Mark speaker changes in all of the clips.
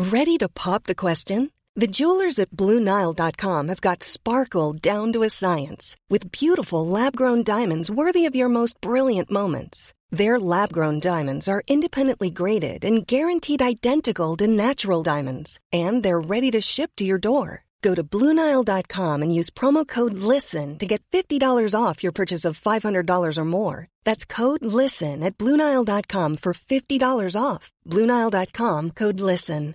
Speaker 1: Ready to pop the question? The jewelers at BlueNile.com have got sparkle down to a science with beautiful lab-grown diamonds worthy of your most brilliant moments. Their lab-grown diamonds are independently graded and guaranteed identical to natural diamonds, and they're ready to ship to your door. Go to BlueNile.com and use promo code LISTEN to get $50 off your purchase of $500 or more. That's code LISTEN at BlueNile.com for $50 off. BlueNile.com, code LISTEN.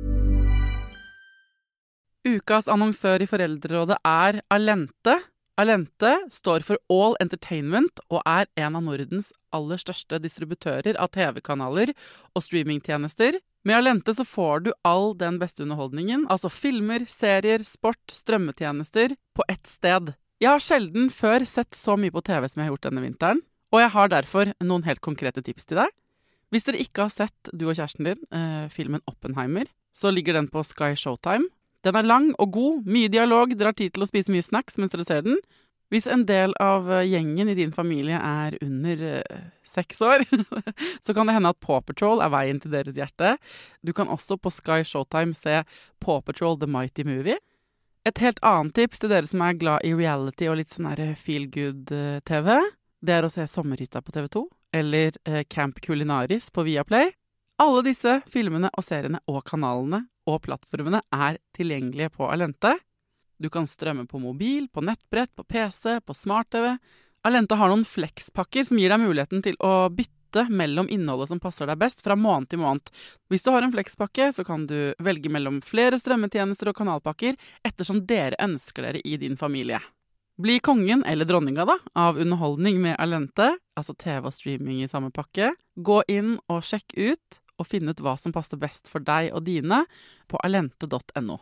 Speaker 2: Ukas annonsør I Foreldrerådet Allente. Allente står for All Entertainment og en av Nordens aller største distributører av TV-kanaler og streamingtjenester. Med Allente så får du all den beste underholdningen, altså filmer, serier, sport, strømmetjenester, på ett sted. Jeg har sjelden før sett så mye på TV som jeg har gjort denne vinteren, og jeg har derfor noen helt konkrete tips til deg. Hvis dere ikke har sett, du og kjæresten din, filmen Oppenheimer, så ligger den på Sky Showtime. Den lang og god, mye dialog, dere har tid til å spise mye snacks mens dere ser den. Hvis en del av gjengen I din familie under 6 år, så kan det hende at Paw Patrol veien til deres hjerte. Du kan også på Sky Showtime se Paw Patrol The Mighty Movie. Et helt annet tips til dere som glad I reality og litt sånn feel-good-TV, det å se Sommerhytta på TV2, eller Camp Culinaris på Viaplay. Alle disse filmene og seriene og kanalene og plattformene tilgjengelige på Allente. Du kan strømme på mobil, på nettbrett, på PC, på smart-TV. Allente har noen flexpakker som gir deg muligheten til å bytte mellom innholdet som passer deg best fra måned til måned. Hvis du har en flexpakke, så kan du velge mellom flere strømmetjenester og kanalpakker ettersom dere ønsker dere I din familie. Bli kongen eller dronninga da, av underholdning med Allente, altså TV og streaming I samme pakke. Gå inn og sjekk ut og finne ut hva som passer best for deg og dine på allente.no.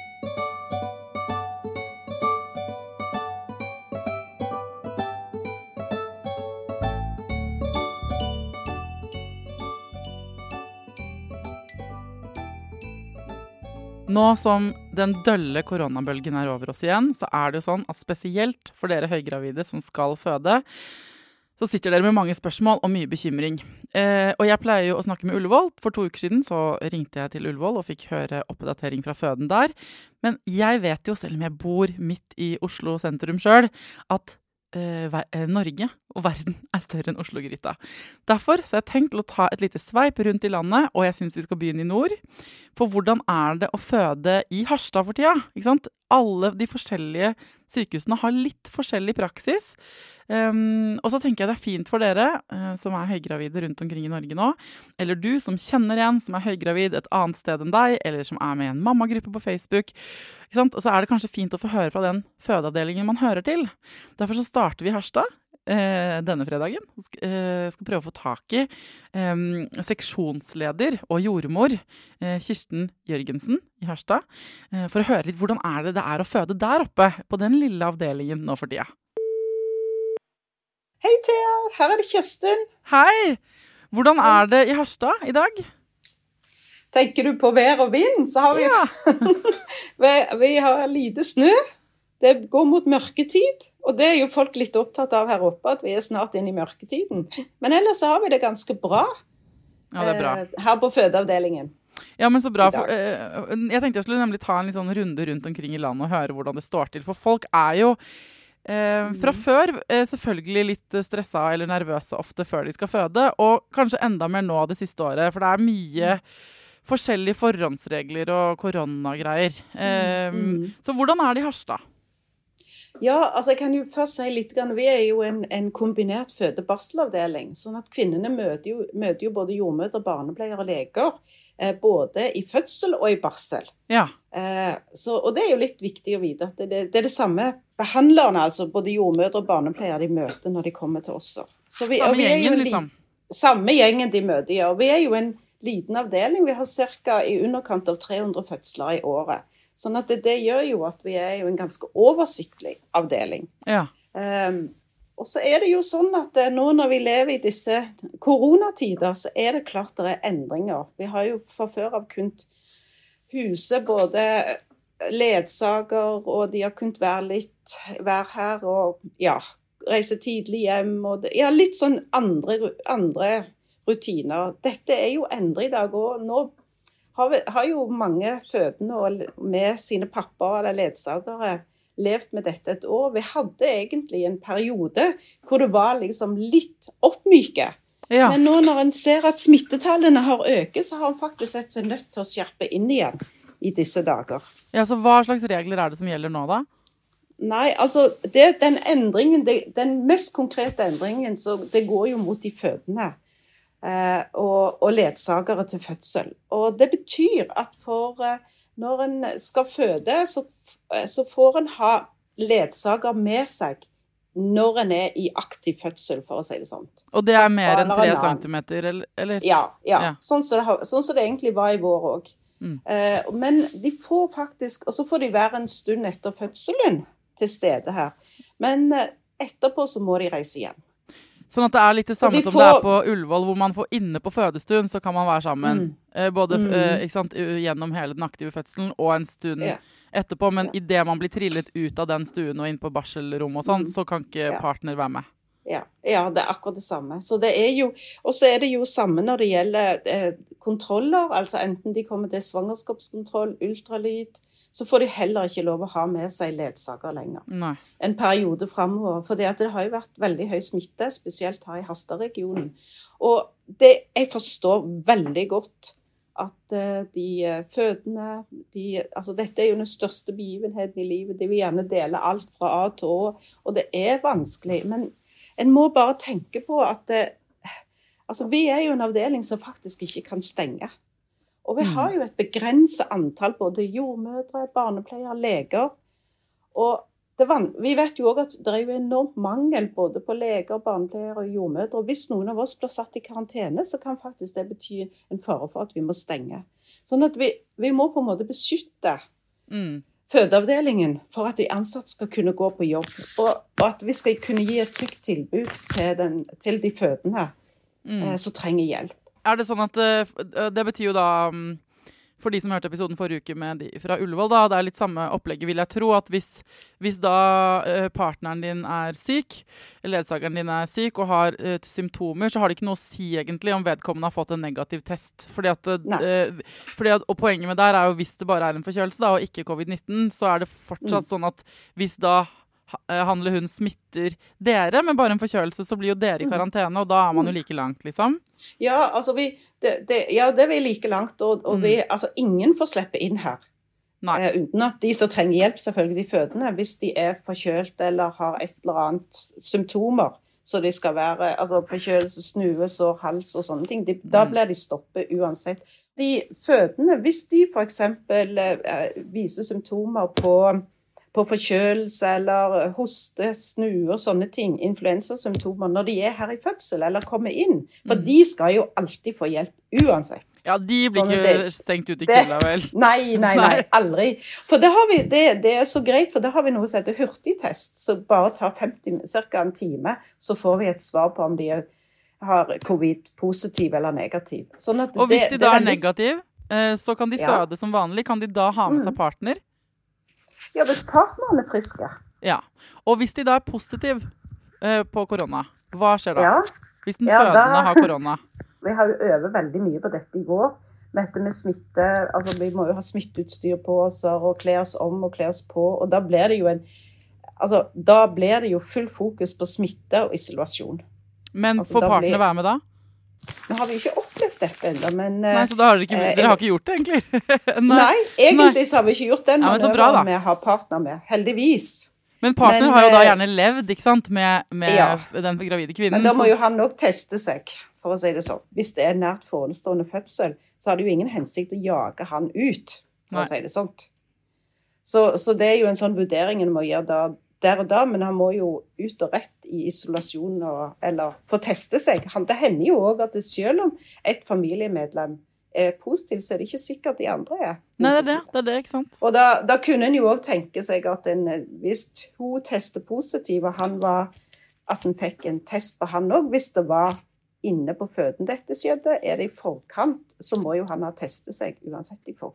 Speaker 2: Nå som den dølle koronabølgen over oss igjen, så det jo sånn at spesielt for dere høygravide som skal føde, så sitter dere med mange spørsmål og mye bekymring. Og jeg pleier jo å snakke med Ullevål. For 2 uker siden så ringte jeg til Ullevål og fikk høre oppdatering fra føden der. Men jeg vet jo, selv om jeg bor midt I Oslo sentrum selv, at Norge og verden større enn Oslo-gryta. Derfor så har jeg tenkt til å ta et lite sveip rundt I landet, og jeg synes vi skal begynne I nord. For hvordan det å føde I Harstad for tida? Ikke sant? Alle de forskjellige sykehusene har litt forskjellig praksis. Og så tenker jeg det fint for dere som høygravide rundt omkring I Norge nå, eller du som kjenner en som høygravid et annet sted enn deg, eller som med I en mammagruppe på Facebook, ikke sant? Og så det kanskje fint å få høre fra den fødeavdelingen man hører til. Derfor så starter vi I Harstad denne fredagen. Skal prøve å få tak I seksjonsleder og jordmor Kirsten Jørgensen I Harstad, for å høre litt hvordan det å føde der oppe på den lille avdelingen nå for tida.
Speaker 3: Hei Thea, her det Kirsten.
Speaker 2: Hei, hvordan det I Harstad I dag?
Speaker 3: Tenker du på vær og vind, så har vi, vi har lite snø. Det går mot mørketid, og det jo folk litt opptatt av her oppe, at vi snart inn I mørketiden. Men ellers så har vi det ganske bra,
Speaker 2: ja, det bra.
Speaker 3: Her på fødeavdelingen.
Speaker 2: Ja, men så bra. Jeg tenkte jeg skulle nemlig ta en litt sånn runde rundt omkring I landet og høre hvordan det står til, for folk jo fra før selvfølgelig litt stresset eller nervøse ofte før de skal føde, og kanskje enda mer nå det siste året, for det mye forskjellige forhåndsregler og koronagreier. Så hvordan det I Harstad?
Speaker 3: Ja, altså jeg kan jo først si litt, vi jo en kombinert føde-barselavdeling, sånn at kvinnene møter jo både jordmødre, barnepleiere og leger, både I fødsel og I barsel.
Speaker 2: Ja.
Speaker 3: Og det jo litt viktig å vite at det det samme behandlerne, altså både jordmødre og barnepleiere, de møter når de kommer til oss. Så
Speaker 2: samme gjengen, liksom?
Speaker 3: Samme gjengen de møter, ja. Og vi jo en liten avdeling. Vi har cirka I underkant av 300 fødsler I året. Sånn at det gjør jo at vi jo en ganske oversiktlig avdeling.
Speaker 2: Ja.
Speaker 3: Og så det jo sånn at nå når vi lever I disse koronatider, så det klart det endringer. Vi har jo fra før av kunnet huse både ledsager, og de har kunnet være her og reise tidlig hjem. Og litt sånn andre rutiner. Dette jo endret I dag, og nå har jo mange fødende og med sine papper eller ledsagere levd med dette et år. Vi hadde egentlig en periode hvor det var liksom litt oppmyke. Ja. Men nå når en ser at smittetallene har øket, så har en faktisk sett seg nødt til å skjerpe inn igjen i disse dager.
Speaker 2: Ja, så hva slags regler det som gjelder nå da?
Speaker 3: Nei, altså den endringen, den mest konkrete endringen, så det går jo mot de fødende og ledsagere til fødsel. Og det betyr at når en skal føde, så får en ha ledsager med seg når en i aktiv fødsel, for å si det sånn.
Speaker 2: Og det mer enn 3 centimeter, eller?
Speaker 3: Ja. Sånn som det egentlig var i vår også. Men de får faktisk, og så får de være en stund etter fødselen til stede her. Men etterpå så må de reise hjem.
Speaker 2: Sånn at det litt det samme som det på Ullevål, hvor man får inne på fødestuen, så kan man være sammen. Både ikke sant, gjennom hele den aktive fødselen og en stund etterpå. Men i det man blir trillet ut av den stuen og inn på barselrom og sånn, så kan ikke partner være med.
Speaker 3: Ja, det akkurat det samme. Så det jo, og så det jo samme når det gjelder kontroller, altså enten de kommer til svangerskapskontroll, ultralyd, så får de heller ikke lov å ha med seg ledsager lenger.
Speaker 2: Nei. En
Speaker 3: periode fremover, for det har jo vært veldig høy smitte, spesielt her i Harstad-regionen. Og jeg forstår veldig godt at de fødende, altså dette jo den største begivenheten i livet, de vil gjerne dele alt fra A til Å, og det vanskelig, men en må bare tenke på at altså vi jo en avdeling som faktisk ikke kan stenge. Og vi har jo et begrenset antall både jordmødre, barnepleiere, leger. Og vi vet jo også at det jo enormt mangel både på leger, barnepleiere og jordmødre. Og hvis noen av oss blir satt i karantene, så kan faktisk det bety en fare for at vi må stenge. Sånn at vi må på en måte beskytte fødeavdelingen for at de ansatte skal kunne gå på jobb. Og at vi skal kunne gi et trygt tilbud til de fødende som trenger hjelp.
Speaker 2: Det sånn at det betyr jo da, for de som hørte episoden forrige uke med de fra Ullevål, da, det litt samme opplegget, vil jeg tro, at hvis da partneren din syk, ledsageren din syk og har symptomer, så har det ikke noe å si egentlig om vedkommende har fått en negativ test. Og poenget med der jo hvis det bare en forkjølelse da, og ikke covid-19, så det fortsatt sånn at hvis da han eller hun smitter dere med bare en forkjølelse, så blir jo dere i karantene, og da man jo like langt, liksom.
Speaker 3: Ja, altså det vi like langt, og altså ingen får slippe inn her. Uten at de som trenger hjelp, selvfølgelig de fødende, hvis de forkjølt eller har et eller annet symptomer, så de skal være altså forkjølelse, snue, sår, hals og sånne ting, da blir de stoppet uansett. De fødende, hvis de for eksempel viser symptomer på forkjølelse eller hoste, snuer, sånne ting, influensasymptomer, når de her i fødsel eller kommer inn. For de skal jo alltid få hjelp uansett.
Speaker 2: Ja, de blir ikke stengt ut i kulda, vel?
Speaker 3: Nei, aldri. For det så greit, for det har vi noe som heter hurtigtest, så bare tar cirka en time, så får vi et svar på om de har covid-positiv eller negativ. Sånn at
Speaker 2: og hvis de da negativ, så kan de føde som vanlig. Kan de da ha med seg partner?
Speaker 3: Ja, hvis partneren friske.
Speaker 2: Ja, og hvis de da positiv på korona, hva skjer da? Hvis den fødende har korona?
Speaker 3: Vi har jo øvet veldig mye på dette i vår. Med smitte, altså vi må jo ha smitteutstyr på oss, og kle oss om og kle oss på, og da blir det jo full fokus på smitte og isolasjon.
Speaker 2: Men får partene være med da?
Speaker 3: Nå har vi ikke opplevd dette enda, men...
Speaker 2: Nei, så da har dere har ikke gjort det, egentlig?
Speaker 3: Nei, egentlig så har vi ikke gjort den
Speaker 2: manøveren
Speaker 3: med å ha partner med, heldigvis.
Speaker 2: Men partner har jo da gjerne levd, ikke sant, med den gravide kvinnen.
Speaker 3: Men da må jo han nok teste seg, for å si det sånn. Hvis det nært forestående fødsel, så har det jo ingen hensikt å jage han ut, for å si det sånn. Så det jo en sånn vurdering en må gjøre der og da, men han må jo ut og rett i isolasjon eller få teste seg. Det hender jo også at selv om et familiemedlem positiv, så det ikke sikkert de andre positive.
Speaker 2: Nei, det er det, ikke sant?
Speaker 3: Og da kunne en jo også tenke seg at hvis hun testet positiv, og at en fikk en test på han også, hvis det var inne på føden dette skjedde, det i forkant, så må jo han ha testet seg uansett i forkant.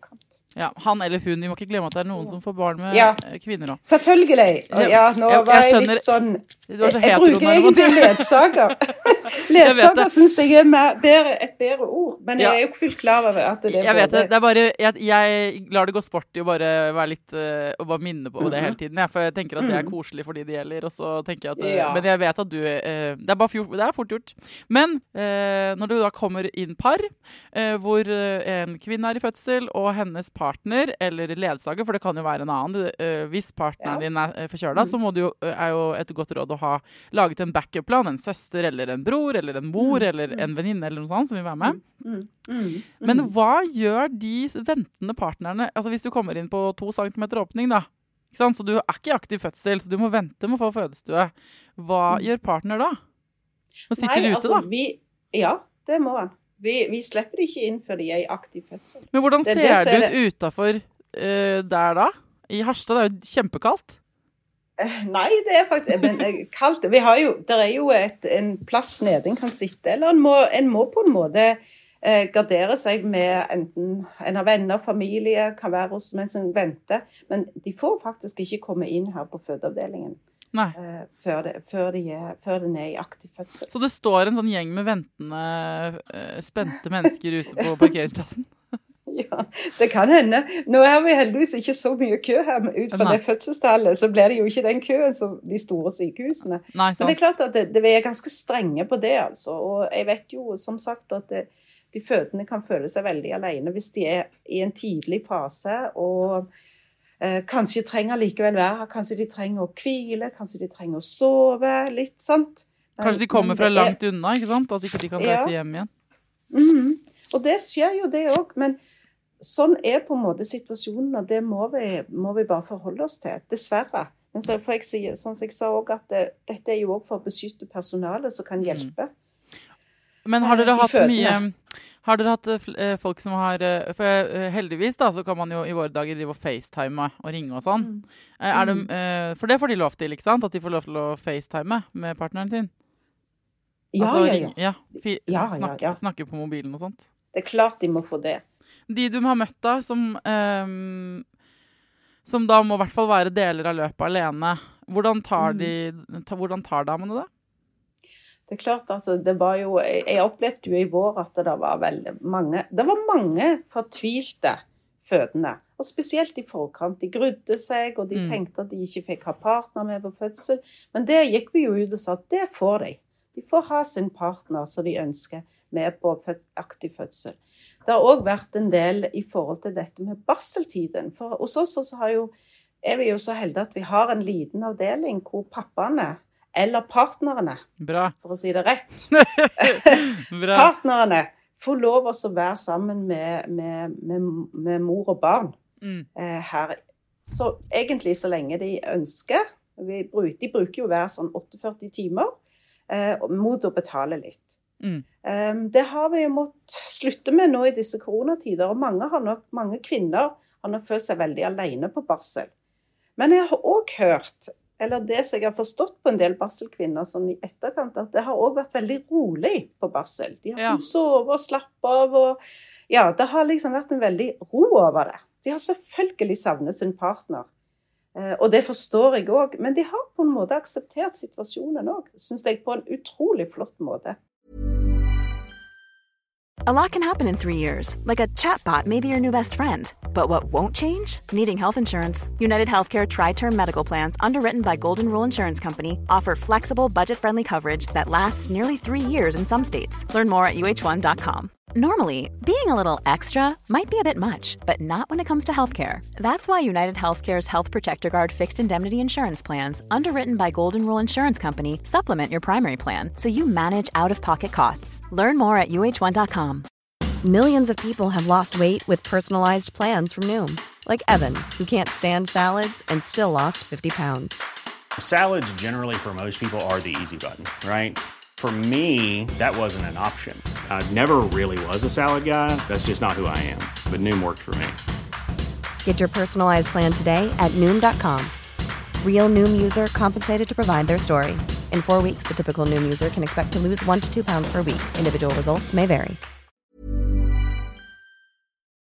Speaker 2: Ja, han eller hun, vi må ikke glemme at det noen som får barn med kvinner også.
Speaker 3: Selvfølgelig. Og nå var jeg litt sånn... Jeg bruker egentlig ledsager. Ledsager synes jeg et bedre ord, men jeg jo ikke fullt klar over at det
Speaker 2: jeg vet det, det bare, jeg lar det gå sport i å bare være litt, og bare minne på det hele tiden, for jeg tenker at det koselig for de det gjelder, og så tenker jeg at, men jeg vet at du, det bare fort gjort. Men når du da kommer inn par, hvor en kvinne i fødsel, og hennes partner, eller ledsager, for det kan jo være en annen, hvis partneren din forkjølet, så må du jo et godt råd å ha laget en backup-plan, en søster, eller en bror, eller en mor, eller en venninne, eller noe sånt som vil være med. Men hva gjør de ventende partnerne, altså hvis du kommer inn på 2 centimeter åpning da, ikke sant? Så du ikke i aktiv fødsel, så du må vente med å få fødestue. Hva gjør partner da? Nå sitter de ute da?
Speaker 3: Ja, det må han. Vi slipper de ikke inn før de i aktiv fødsel.
Speaker 2: Men hvordan ser det ut utenfor der da? I Harstad, det jo kjempekaldt.
Speaker 3: Nei, det faktisk kaldt. Det jo en plass nede en kan sitte, eller en må på en måte gardere seg med enten en av venner, familie, kan være hos mens en venter, men de får faktisk ikke komme inn her på fødeavdelingen før den i aktiv fødsel.
Speaker 2: Så det står en sånn gjeng med ventende, spente mennesker ute på parkeringsplassen?
Speaker 3: Ja, det kan hende. Nå vi heldigvis ikke så mye kø her, men ut fra det fødselstallet, så blir det jo ikke den køen som de store sykehusene.
Speaker 2: Nei,
Speaker 3: men det klart at vi ganske strenge på det, altså. Og jeg vet jo, som sagt, at de fødende kan føle seg veldig alene hvis de i en tidlig fase, og kanskje trenger likevel være her, kanskje de trenger å hvile, kanskje de trenger å sove, litt, sant?
Speaker 2: Kanskje de kommer fra langt unna, ikke sant? At ikke de kan reise hjem igjen.
Speaker 3: Og det skjer jo det også, men sånn på en måte situasjonen, og det må vi bare forholde oss til, dessverre. Men så får jeg si, sånn som jeg sa også, at dette jo også for å beskytte personalet som kan hjelpe.
Speaker 2: Men har dere hatt har dere hatt folk som har, for heldigvis da, så kan man jo i våre dager drive og FaceTime og ringe og sånn. For det får de lov til, ikke sant? At de får lov til å FaceTime med partneren sin? Snakke på mobilen og sånt?
Speaker 3: Det klart de må få det.
Speaker 2: De du har møtt da, som da må i hvert fall være deler av løpet alene, hvordan tar damene det?
Speaker 3: Det klart, altså, det var jo, jeg opplevde jo i vår at det var mange fortvilte fødende, og spesielt i forkant. De grudde seg, og de tenkte at de ikke fikk ha partner med på fødsel, men det gikk vi jo ut og sa at det får de. De får ha sin partner som de ønsker med på aktiv fødsel. Det har også vært en del i forhold til dette med barseltiden. For hos oss så vi jo så heldige at vi har en liten avdeling hvor pappaene, eller partnerne, for å si det rett, partnerne får lov å være sammen med mor og barn her. Så egentlig så lenge de ønsker, de bruker jo hver sånn 48 timer, mot å betale litt. Det har vi jo måttet slutte med nå i disse koronatider, og mange kvinner har nok følt seg veldig alene på barsel. Men jeg har også hørt, eller det som jeg har forstått på en del barselkvinner sånn i etterkant, at det har også vært veldig rolig på barsel. De har kunnet sove og slappe av, og det har liksom vært en veldig ro over det. De har selvfølgelig savnet sin partner, og det forstår jeg også, men de har på en måte akseptert situasjonen også, synes jeg, på en utrolig flott måte.
Speaker 4: A lot can happen in 3 years, like a chatbot may be your new best friend. But what won't change? Needing health insurance. United Healthcare Tri-Term Medical Plans, underwritten by Golden Rule Insurance Company, offer flexible, budget-friendly coverage that lasts nearly 3 years in some states. Learn more at uh1.com. Normally, being a little extra might be a bit much, but not when it comes to healthcare. That's why United Healthcare's Health Protector Guard fixed indemnity insurance plans, underwritten by Golden Rule Insurance Company, supplement your primary plan so you manage out-of-pocket costs. Learn more at uh1.com.
Speaker 5: Millions of people have lost weight with personalized plans from Noom. Like Evan, who can't stand salads and still lost 50 pounds.
Speaker 6: Salads generally for most people are the easy button, right? For me, that wasn't an option. I never really was a salad guy. That's just not who I am. But Noom worked for me.
Speaker 5: Get your personalized plan today at Noom.com. Real Noom user compensated to provide their story. In 4 weeks, the typical Noom user can expect to lose 1 to 2 pounds per week. Individual results may vary.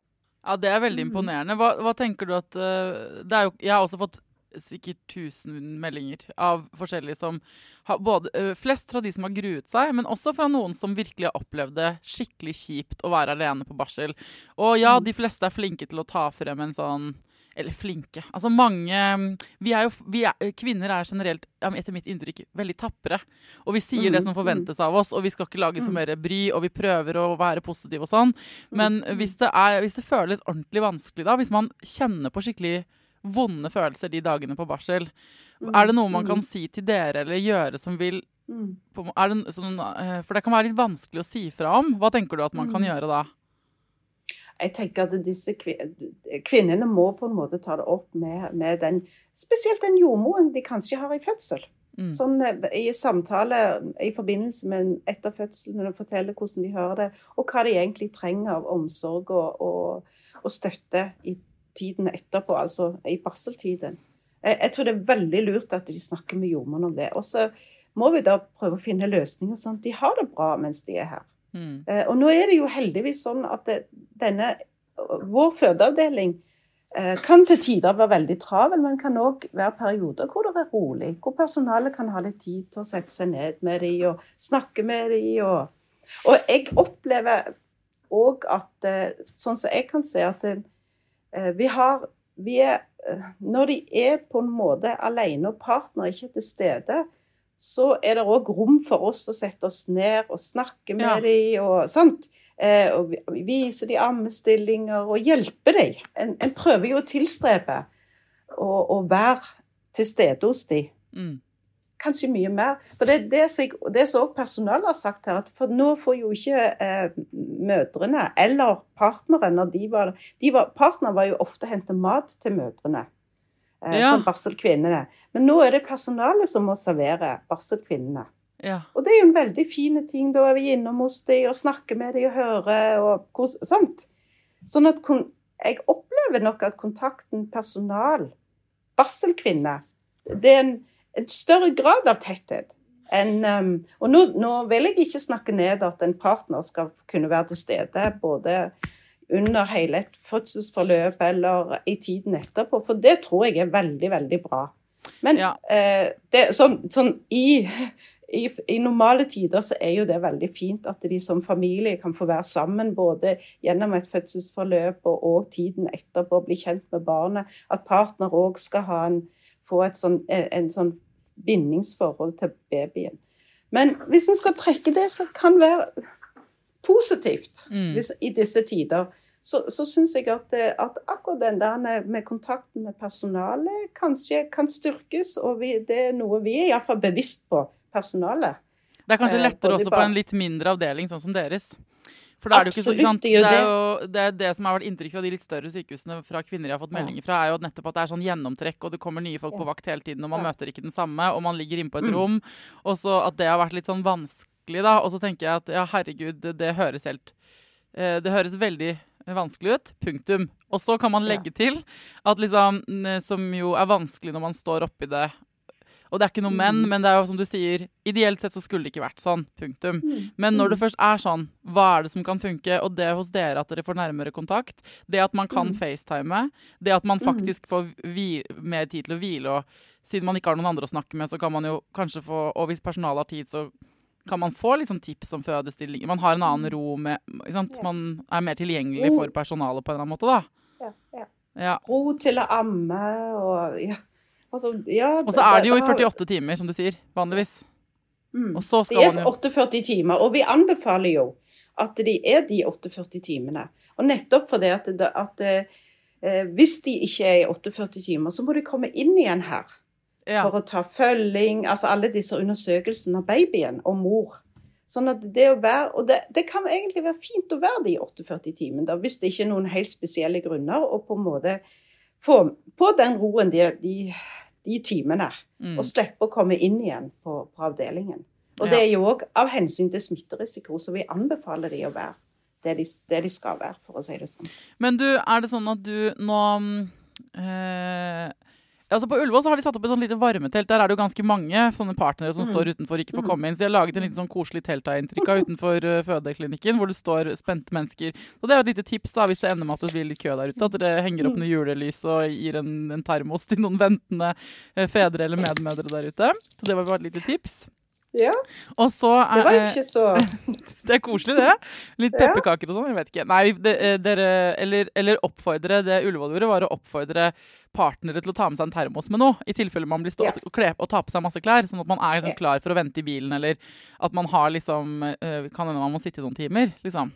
Speaker 2: Ja, det veldig imponerende. Hva tenker du at det jo, jeg har også fått sikkert 1000 meldinger av forskjellige som har flest fra de som har gruet seg, men også fra noen som virkelig har opplevd det skikkelig kjipt å være alene på barsel. Og ja, de fleste flinke til å ta frem en sånn, eller flinke. Altså mange, kvinner generelt, etter mitt inntrykk, veldig tappere. Og vi sier det som forventes av oss, og vi skal ikke lage så mer bry, og vi prøver å være positive og sånn. Men hvis det føles ordentlig vanskelig da, hvis man kjenner på skikkelig vonde følelser de dagene på barsel, det noe man kan si til dere eller gjøre som vil, for det kan være litt vanskelig å si fra om. Hva tenker du at man kan gjøre da?
Speaker 3: Jeg tenker at disse kvinnene må på en måte ta det opp med spesielt den jordmoren de kanskje har i fødsel. Sånn i samtale i forbindelse med etter fødselen, når de forteller hvordan de hører det, og hva de egentlig trenger av omsorg og støtte i tiden etterpå, altså i barseltiden. Jeg tror det veldig lurt at de snakker med jordmoren om det. Og så må vi da prøve å finne løsninger sånn at de har det bra mens de her. Og nå det jo heldigvis sånn at vår fødeavdeling kan til tider være veldig travel, men kan også være perioder hvor det rolig, hvor personalet kan ha litt tid til å sette seg ned med dem og snakke med dem. Og jeg opplever også at, sånn som jeg kan se at når de på en måte alene og partner ikke til stede, så det også rom for oss å sette oss ned og snakke med dem, og sant? Og vise de ammestillinger og hjelpe dem. En prøver jo å tilstrebe å være til stede hos dem. Kanskje mye mer. For det som også personalet har sagt her, at for nå får jo ikke mødrene eller partneren, når partneren var jo ofte hentet mat til mødrene, som barselkvinnene. Men nå det personalet som må servere barselkvinnene. Ja. Og det jo en veldig fin ting, da vi innom hos dem og snakker med dem og hører, sant? Sånn at jeg opplever nok at kontakten personal, barselkvinne, det en større grad av tetthet. Og nå vil jeg ikke snakke ned at en partner skal kunne være til stede, både under hele et fødselsforløp eller i tiden etterpå, for det tror jeg veldig, veldig bra. Men sånn i normale tider så jo det veldig fint at de som familie kan få være sammen, både gjennom et fødselsforløp og tiden etterpå, bli kjent med barnet, at partner også skal få en sånn bindingsforhold til babyen. Men hvis en skal trekke det, så kan det være positivt i disse tider. Så synes jeg at akkurat den der med kontakten med personalet kanskje kan styrkes, og det noe vi I hvert fall bevisst på, personalet.
Speaker 2: Det kanskje lettere også på en litt mindre avdeling, sånn som deres. For da det jo ikke så, ikke sant? Det som har vært inntrykk fra de litt større sykehusene fra kvinner jeg har fått meldinger fra, jo nettopp at det sånn gjennomtrekk, og det kommer nye folk på vakt hele tiden, og man møter ikke den samme, og man ligger inne på et rom, og så at det har vært litt sånn vanskelig da, og så tenker jeg at, ja herregud, det høres veldig vanskelig ut, punktum. Og så kan man legge til at liksom, som jo vanskelig når man står oppi det, og det ikke noe men det jo som du sier, ideelt sett så skulle det ikke vært sånn, punktum. Men når det først sånn, hva det som kan funke? Og det hos dere at dere får nærmere kontakt, det at man kan FaceTime, det at man faktisk får mer tid til å hvile, og siden man ikke har noen andre å snakke med, så kan man jo kanskje få, og hvis personalet har tid, så kan man få liksom tips om fødestilling. Man har en annen ro med, ikke sant? Man mer tilgjengelig for personalet på en eller annen måte da. Ja.
Speaker 3: Ro til å amme, og og så
Speaker 2: det jo I 48 timer, som du sier, vanligvis. Og så skal man jo
Speaker 3: 48 timer, og vi anbefaler jo at de de 48 timene. Og nettopp for det at hvis de ikke I 48 timer, så må de komme inn igjen her. For å ta følging, altså alle disse undersøkelsene av babyen og mor. Sånn at det å være, og det kan egentlig være fint å være de 48 timene, da, hvis det ikke noen helt spesielle grunner, og på en måte få den roen de timene, og slippe å komme inn igjen på avdelingen. Og det jo også av hensyn til smitterisiko, så vi anbefaler de å være det de skal være, for å si det sånn.
Speaker 2: Men du, det sånn at du nå Altså på Ullevål så har de satt opp et sånn lite varmetelt. Der det jo ganske mange sånne partnere som står utenfor og ikke får komme inn. Så jeg har laget en liten sånn koselig teltainntrykk utenfor fødeklinikken, hvor det står spente mennesker. Så det er jo et lite tips da, hvis det ender med at det blir litt kø der ute, at dere henger opp noen julelys og gir en termos til noen ventende fedre eller medmødre der ute. Så det var bare et lite tips.
Speaker 3: Ja,
Speaker 2: og så
Speaker 3: det var jo ikke så...
Speaker 2: Det koselig det. Litt pepperkaker og sånn, jeg vet ikke. Nei, dere, eller oppfordre, det Ullevål gjorde var å oppfordre partnere til å ta med seg en termos med noe, i tilfelle man blir stått og ta på seg masse klær, sånn at man liksom klar for å vente i bilen, eller at man har liksom, kan hende man må sitte i noen timer, liksom.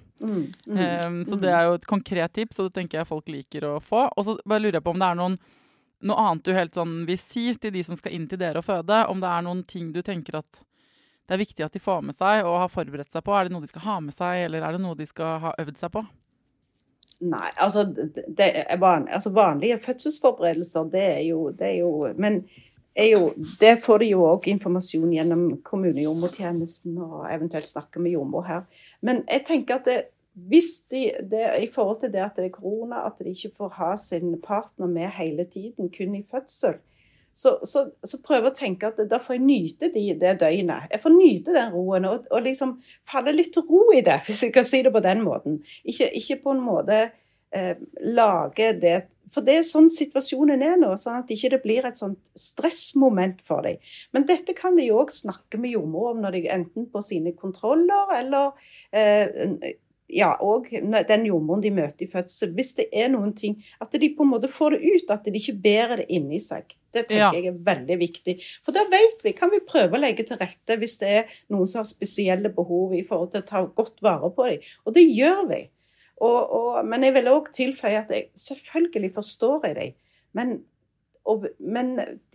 Speaker 2: Så det er jo et konkret tips, og det tenker jeg folk liker å få. Og så bare lurer jeg på om det er noe annet du helt sånn vil si til de som skal inn til dere og føde, om det er noen ting du tenker at det er viktig at de får med seg og har forberedt seg på. Er det noe de skal ha med seg, eller er det noe de skal ha øvd seg på?
Speaker 3: Nei, altså, vanlige fødselsforberedelser, men det får de jo også informasjon gjennom kommunejordmortjenesten og eventuelt snakke med jordmor her. Men jeg tenker at hvis i forhold til det at det er korona, at de ikke får ha sin partner med hele tiden, kun i fødsel, så prøver jeg å tenke at da får jeg nyte det døgnet. Jeg får nyte den roen og liksom falle litt til ro i det, hvis jeg kan si det på den måten. Ikke på en måte lage det, for det er sånn situasjonen er nå, sånn at ikke det blir et sånt stressmoment for dem. Men dette kan de jo også snakke med jordmor om når de enten på sine kontroller, eller og den jordmoren de møter i fødsel, hvis det er noen ting, at de på en måte får det ut, at de ikke bærer det inn i seg. Det tenker jeg er veldig viktig. For da vet vi, kan vi prøve å legge til rette hvis det er noen som har spesielle behov i forhold til å ta godt vare på dem. Og det gjør vi. Men jeg vil også tilføye at jeg selvfølgelig forstår dem. Men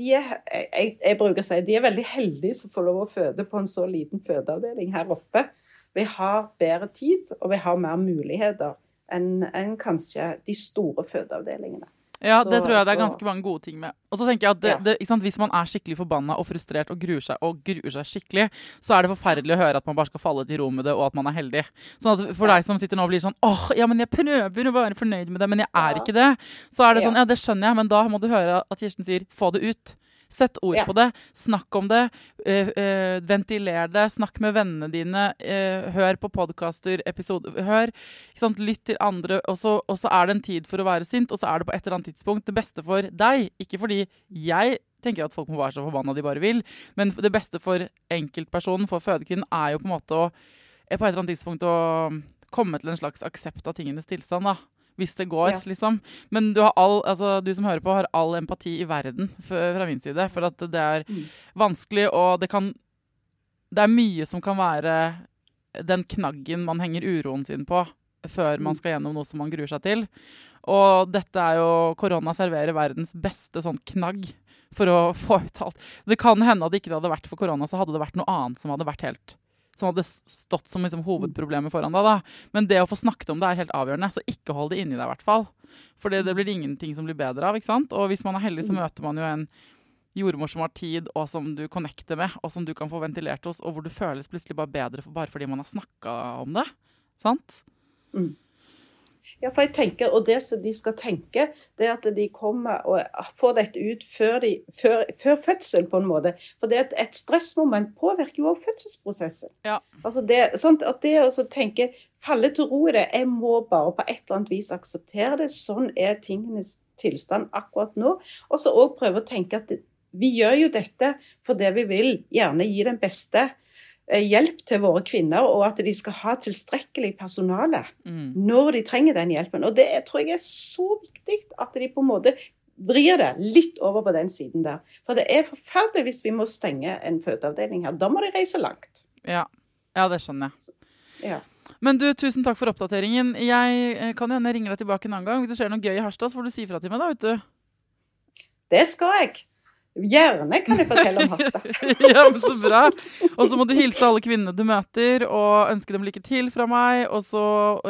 Speaker 3: jeg bruker å si, de er veldig heldige som får lov å føde på en så liten fødeavdeling her oppe. Vi har bedre tid, og vi har mer muligheter enn kanskje de store fødeavdelingene.
Speaker 2: Ja, det tror jeg det er ganske mange gode ting med. Og så tenker jeg at ikke sant, hvis man er skikkelig forbannet og frustrert og gruer seg skikkelig, så er det forferdelig å høre at man bare skal falle til ro med det, og at man er heldig. Sånn at for deg som sitter nå og blir sånn, men jeg prøver å være fornøyd med det, men jeg er ikke det. Så er det sånn, det skjønner jeg, men da må du høre at Kirsten sier, få det ut. Sett ord på det, snakk om det, ventiler det, snakk med vennene dine, hør på podcaster, episoder, lytt til andre, og så er det en tid for å være sint, og så er det på et eller annet tidspunkt det beste for deg, ikke fordi jeg tenker at folk må være så forbanna de bare vil, men det beste for enkeltpersonen, for fødekvinnen, er jo på en måte på et eller annet tidspunkt å komme til en slags aksept av tingenes tilstand, da. Hvis det går, liksom. Men du som hører på, har all empati i verden fra min side, for at det er vanskelig, og det er mye som kan være den knaggen man henger uroen sin på, før man skal gjennom noe som man gruer seg til. Og dette er jo, korona serverer verdens beste sånn knagg for å få ut alt. Det kan hende at det ikke hadde vært for korona, så hadde det vært noe annet som hadde vært som hadde stått som liksom hovedproblemet foran deg da. Men det å få snakket om det er helt avgjørende, så ikke hold det inni deg i hvert fall. For det blir ingenting som blir bedre av, ikke sant? Og hvis man er heldig, så møter man jo en jordmor som har tid, og som du connecter med, og som du kan få ventilert hos, og hvor du føles plutselig bare bedre bare fordi man har snakket om det. Sant?
Speaker 3: Ja, for jeg tenker, og det som de skal tenke, det er at de kommer og får dette ut før fødsel på en måte. For det er et stressmoment påvirker jo også fødselsprosessen. Ja. Altså at det å tenke, falle til ro i det, jeg må bare på et eller annet vis akseptere det, sånn er tingenes tilstand akkurat nå. Og så også prøve å tenke at vi gjør jo dette for det vi vil, gjerne gi den beste hjelp til våre kvinner, og at de skal ha tilstrekkelig personale når de trenger den hjelpen. Og det tror jeg er så viktig at de på en måte vrir det litt over på den siden der. For det er forferdelig hvis vi må stenge en fødeavdeling her. Da må de reise langt.
Speaker 2: Ja, det skjønner jeg. Ja. Men du, tusen takk for oppdateringen. Jeg kan jo hende ringe deg tilbake en annen gang. Hvis det skjer noe gøy i Harstad, så får du si fra til meg da, vet du.
Speaker 3: Det skal jeg. Gjerne kan jeg fortelle om Harstad.
Speaker 2: Ja, men så bra. Og så må du hilse alle kvinnene du møter, og ønske dem lykke til fra meg. Og så,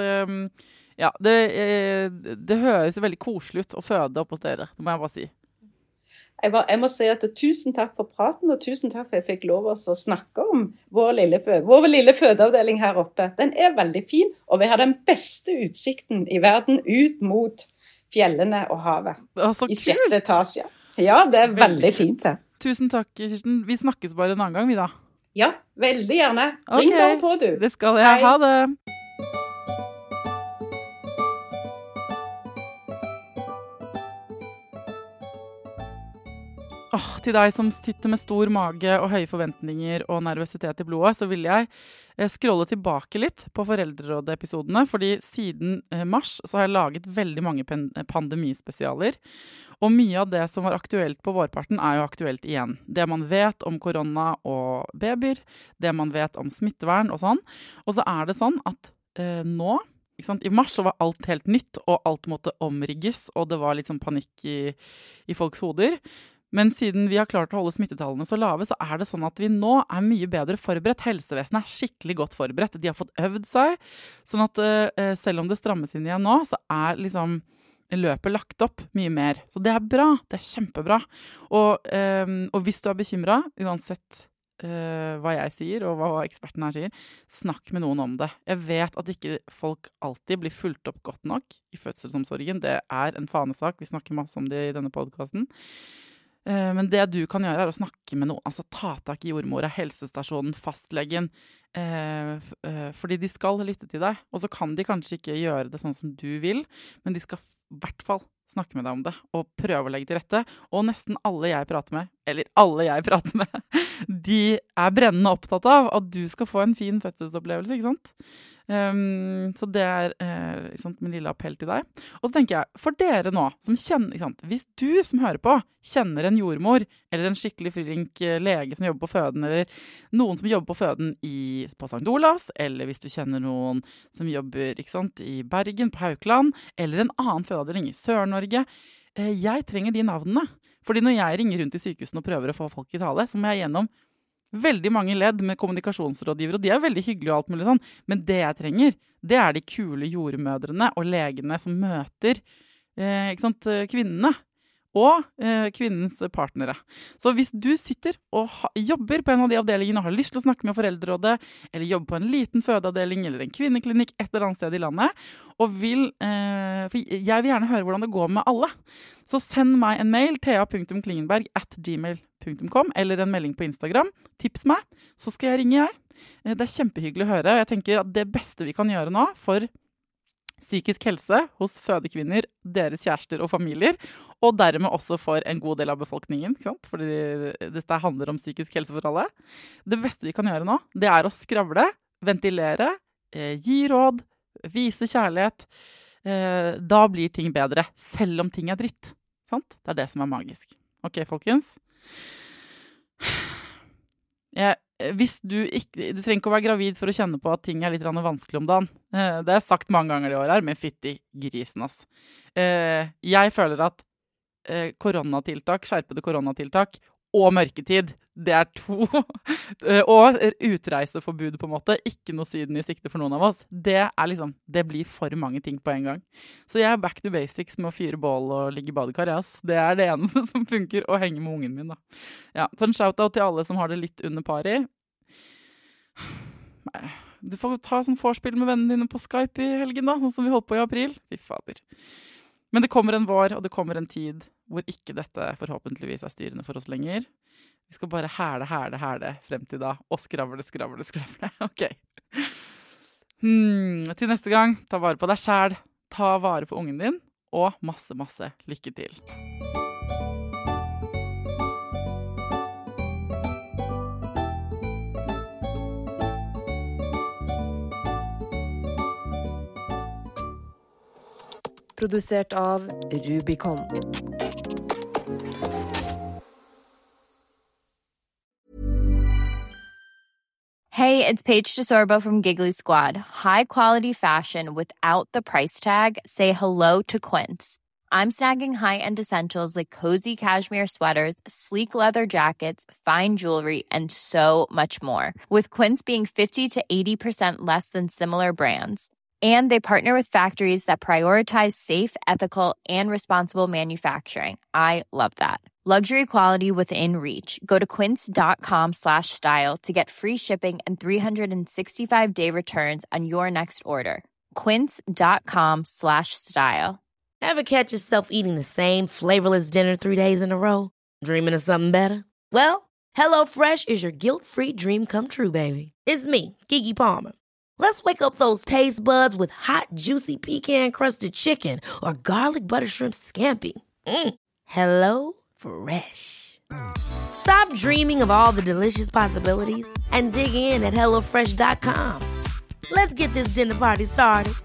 Speaker 2: det høres veldig koselig ut å føde opp hos dere, det må jeg bare si.
Speaker 3: Jeg må si at tusen takk for praten, og tusen takk for at jeg fikk lov å snakke om vår lille fødeavdeling her oppe. Den er veldig fin, og vi har den beste utsikten i verden ut mot fjellene og havet.
Speaker 2: Så
Speaker 3: i 6. etasje. Ja, det veldig fint det.
Speaker 2: Tusen takk, Kirsten. Vi snakkes bare en annen gang, vi da.
Speaker 3: Ja, veldig gjerne. Ring bare på, du.
Speaker 2: Det skal jeg.
Speaker 3: Hei.
Speaker 2: Ha det. Til deg som sitter med stor mage og høye forventninger og nervøsitet i blodet, så vil jeg scrolle tilbake litt på Foreldrerådet-episodene, fordi siden mars så har jeg laget veldig mange pandemispesialer. Og mye av det som var aktuelt på vårparten er jo aktuelt igjen. Det man vet om korona og babyer, det man vet om smittevern og sånn. Og så er det sånn at nå, ikke sant, i mars så var alt helt nytt, og alt måtte omrigges, og det var litt sånn panikk i folks hoder. Men siden vi har klart å holde smittetallene så lave, så er det sånn at vi nå er mye bedre forberedt. Helsevesenet er skikkelig godt forberedt. De har fått øvd seg, sånn at selv om det strammes inn igjen nå, så er liksom løpet lagt opp mye mer. Så det er bra, det er kjempebra. Og hvis du er bekymret, uansett hva jeg sier og hva eksperten her sier, snakk med noen om det. Jeg vet at ikke folk alltid blir fulgt opp godt nok i fødselsomsorgen. Det er en fanesak, vi snakker masse om det i denne podcasten. Men det du kan gjøre er å snakke med noen, altså ta tak i jordmora, helsestasjonen, fastlegen, fordi de skal lytte til deg, og så kan de kanskje ikke gjøre det sånn som du vil, men de skal i hvert fall snakke med deg om det, og prøve å legge til rette, og nesten alle jeg prater med, de er brennende opptatt av at du skal få en fin fødselsopplevelse, ikke sant? Så det er min lille appell til deg. Og så tenker jeg, for dere nå som kjenner, ikke sant? Hvis du som hører på kjenner en jordmor eller en skikkelig flink lege som jobber på føden, eller noen som jobber på føden på St. Olavs, eller hvis du kjenner noen som jobber, ikke sant, i Bergen, på Haukeland, eller en annen fødeavdeling i Sør-Norge, jeg trenger de navnene. Fordi når jeg ringer rundt i sykehusene og prøver å få folk i tale, så må jeg gjennom veldig mange ledd med kommunikasjonsrådgivere, og de er veldig hyggelige og alt mulig sånn. Men det jeg trenger, det er de kule jordmødrene og legene som møter kvinnene og kvinnens partnere. Så hvis du sitter og jobber på en av de avdelingene og har lyst til å snakke med Foreldrerådet, eller jobber på en liten fødeavdeling eller en kvinneklinikk et eller annet sted i landet, og for jeg vil gjerne høre hvordan det går med alle, så send meg en mail, thea.klingenberg@gmail.com, eller en melding på Instagram. Tips meg, så skal jeg ringe jeg. Det er kjempehyggelig å høre. Jeg tenker at det beste vi kan gjøre nå for psykisk helse hos fødekvinner, deres kjærester og familier, og dermed også for en god del av befolkningen, ikke sant? Fordi dette handler om psykisk helse for alle. Det beste vi kan gjøre nå, det er å skravle, ventilere, gi råd, vise kjærlighet. Da blir ting bedre, selv om ting er dritt. Sant? Det er det som er magisk. Ok, folkens? Hvis du trenger ikke å være gravid for å kjenne på at ting er litt vanskelig om dagen. Det har jeg sagt mange ganger i år her, men fytti grisen, ass. Jeg føler at skjerpede koronatiltak og mørketid, det er to. Og utreiseforbud på en måte, ikke noe syden i sikte for noen av oss. Det blir for mange ting på en gang. Så jeg er back to basics med å fyre bål og ligge i badekar, ass. Det er det eneste som funker, å henge med ungen min, da. Ja, så en shoutout til alle som har det litt under pari. Du får ta sånn vorspiel med vennene dine på Skype i helgen da, sånn som vi holdt på i april. Fy fader. Men det kommer en vår, og det kommer en tid hvor ikke dette forhåpentligvis er styrende for oss lenger. Vi skal bare hæle frem til da, og skravle. Ok. Til neste gang, ta vare på deg selv, ta vare på ungen din, og masse lykke til.
Speaker 7: Produsert av Rubicon.
Speaker 8: Hey, it's Paige DeSorbo from Giggly Squad. High quality fashion without the price tag. Say hello to Quince. I'm snagging high-end essentials like cozy cashmere sweaters, sleek leather jackets, fine jewelry, and so much more. With Quince being 50 to 80% less than similar brands. And they partner with factories that prioritize safe, ethical, and responsible manufacturing. I love that. Luxury quality within reach. Go to quince.com/style to get free shipping and 365-day returns on your next order. Quince.com/style.
Speaker 9: Ever catch yourself eating the same flavorless dinner 3 days in a row? Dreaming of something better? Well, HelloFresh is your guilt-free dream come true, baby. It's me, Keke Palmer. Let's wake up those taste buds with hot, juicy pecan-crusted chicken or garlic butter shrimp scampi. HelloFresh. Stop dreaming of all the delicious possibilities and dig in at HelloFresh.com. Let's get this dinner party started.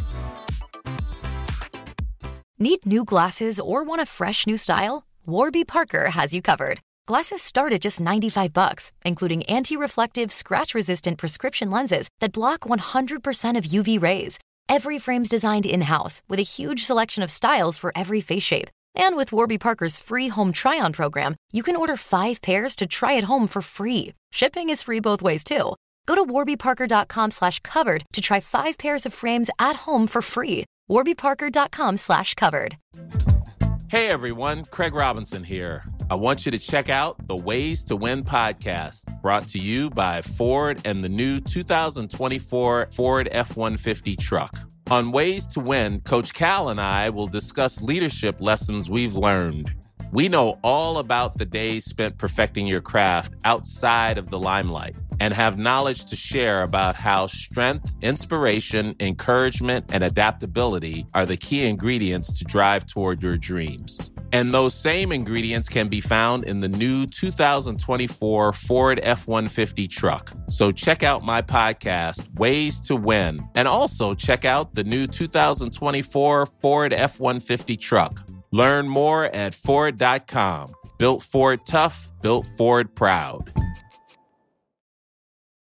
Speaker 10: Need new glasses or want a fresh new style? Warby Parker has you covered. Glasses start at just $95, including anti-reflective, scratch-resistant prescription lenses that block 100% of UV rays. Every frame's designed in-house with a huge selection of styles for every face shape. And with Warby Parker's free home try-on program, you can order 5 pairs to try at home for free. Shipping is free both ways, too. Go to warbyparker.com/covered to try 5 pairs of frames at home for free. warbyparker.com/covered.
Speaker 11: Hey everyone, Craig Robinson here. I want you to check out the Ways to Win podcast, brought to you by Ford and the new 2024 Ford F-150 truck. On Ways to Win, Coach Cal and I will discuss leadership lessons we've learned. We know all about the days spent perfecting your craft outside of the limelight and have knowledge to share about how strength, inspiration, encouragement, and adaptability are the key ingredients to drive toward your dreams. And those same ingredients can be found in the new 2024 Ford F-150 truck. So check out my podcast, Ways to Win, and also check out the new 2024 Ford F-150 truck. Learn more at Ford.com. Built Ford tough, built Ford proud.